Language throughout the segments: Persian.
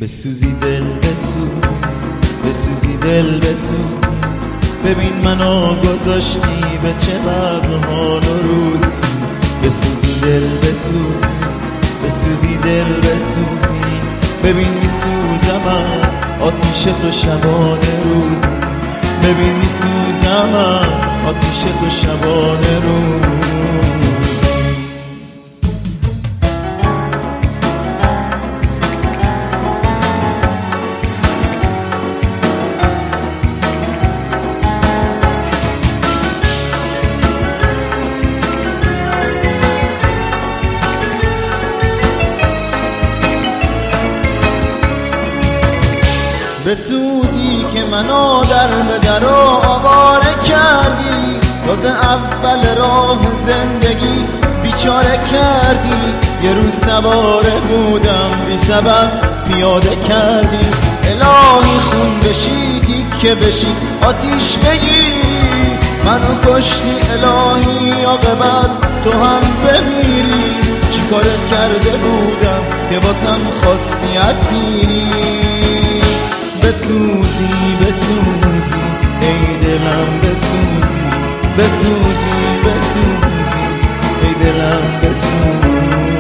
بسوزی دل بسوزی، بسوزی دل بسوزی، ببین منو گذاشتی به چه وضع و حال و روزی. بسوزی دل بسوزی، بسوزی دل بسوزی، ببین میسوزم از آتیش تو شبانه روزی. ببین میسوزم از آتیش تو شبانه روزی. بسوزی که منو در به در آواره کردی، تازه اول راه زندگی بیچاره کردی. یه روز سواره بودم بی سبب پیاده کردی. الهی خون بشی دیگه بشی آتیش بگیری، منو کشتی الهی عاقبت تو هم بمیری. چی کارت کرده بودم که واسم خواستی اسیری؟ بسوزی بسوزی ای دلم بسوزی، بسوزی بسوزی ای دلم بسوزی.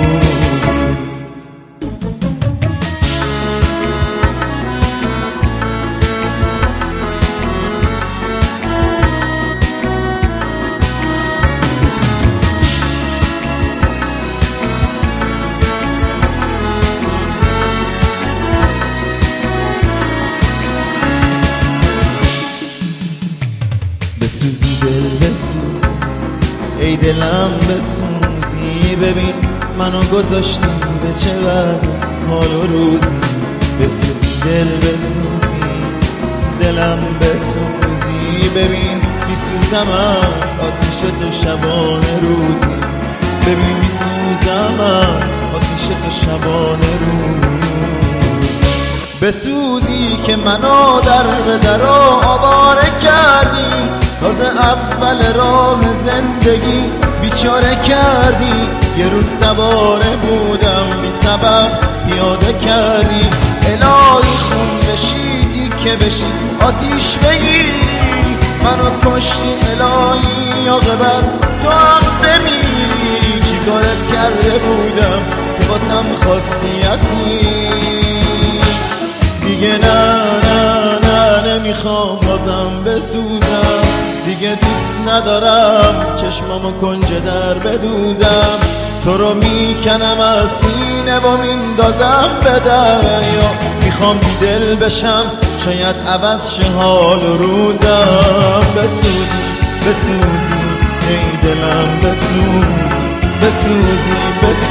بسوزی دل بسوزی ای دلم بسوزی، ببین منو گذاشتی به چه وضع حال و روزی. بسوزی دل بسوزی، دلم بسوزی، ببین میسوزم از آتیش تو شبانه روزی. ببین میسوزم از آتیش تو شبانه روزی. بسوزی که منو در به در آواره کردی، تازه اول راه زندگی بیچاره کردی. یه روز سواره بودم بی سبب پیاده کردی. الهی خون بشی دیگه بشی آتیش بگیری، منو کشتی الهی عاقبت تو هم بمیری. چی کارت کرده بودم که واسم خواستی اسیری؟ دیگه نه نه نه نمیخوام بازم بسوزم، دیگه دوست ندارم چشمامو کنج در بدوزم. تو رو میکنم از سینه و میندازم به دریا. میخوام بی دل بشم شاید عوض شه حال و روزم. بسوزی بسوزی ای دلم بسوزی، بسوزی بسوزی